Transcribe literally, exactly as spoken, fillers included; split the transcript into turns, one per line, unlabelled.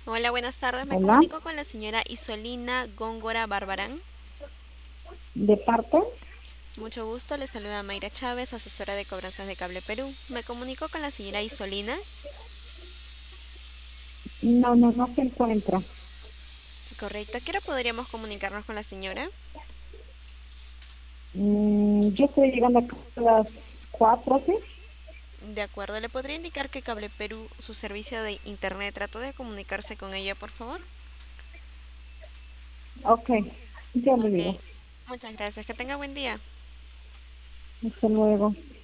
Hola, buenas tardes. Me
Hola,
comunico con la señora Isolina Góngora Barbarán.
de parte.
Mucho gusto, le saluda Mayra Chávez, asesora de cobranzas de Cable Perú. Me comunico con la señora Isolina.
No, no, no se encuentra.
Correcto. ¿A qué hora podríamos comunicarnos con la señora?
Mm, yo estoy llegando acá a las cuatro, ¿sí?
De acuerdo, ¿le podría indicar que Cable Perú, su servicio de internet, trató de comunicarse con ella, por favor?
Ok, ya le
Ok.
digo.
Muchas gracias. Que tenga buen día.
Hasta luego.